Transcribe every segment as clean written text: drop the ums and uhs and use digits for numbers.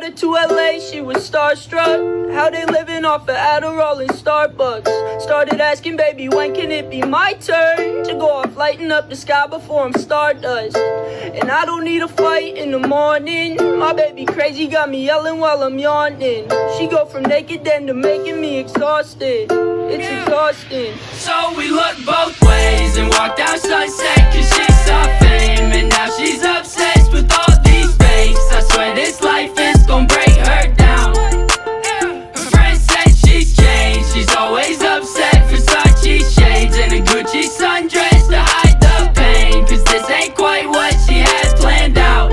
her to LA, she was starstruck. How they living off of Adderall and Starbucks. Started asking, baby, when can it be my turn to go off lighting up the sky before I'm stardust? And I don't need a fight in the morning. My baby crazy, got me yelling while I'm yawning. She go from naked then to making me exhausted. It's exhausting. So we look both ways and walk down Sunset, cause she saw fame and now she's obsessed with all these fakes. I swear this life is gon' break her down. Her friends said she's changed, she's always upset. Versace shades and a Gucci sundress to hide the pain, cause this ain't quite what she had planned out.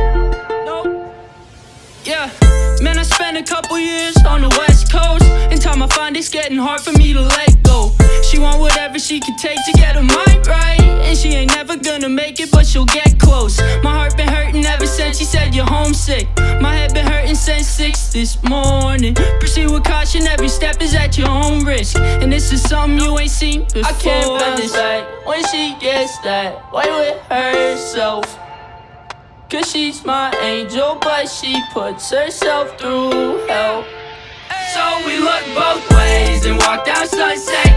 Yeah, man, I spent a couple years on the West Coast. In time I find it's getting hard for me to let go. She want whatever she can take to get her mind right, and she ain't never gonna make it, but she'll get close. My heart been hurting ever since she said you're homesick. My head been hurting since 6 this morning. Proceed with caution, every step is at your own risk, and this is something you ain't seen before. I can't bend this back when she gets that way with herself, cause she's my angel, but she puts herself through hell. So we look both ways and walk down Sunset,